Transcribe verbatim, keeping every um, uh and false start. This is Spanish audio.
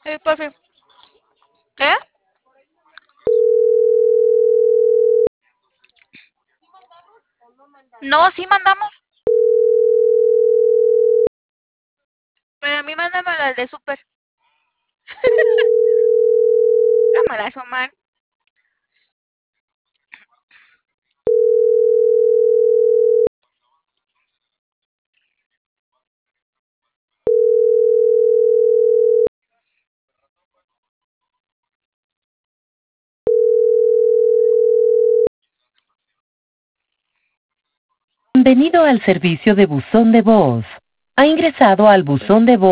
Sí, por fin. ¿Qué? No, sí mandamos. Pero a mí mándame al de súper. Cámara, man. Bienvenido al servicio de buzón de voz. Ha ingresado al buzón de voz.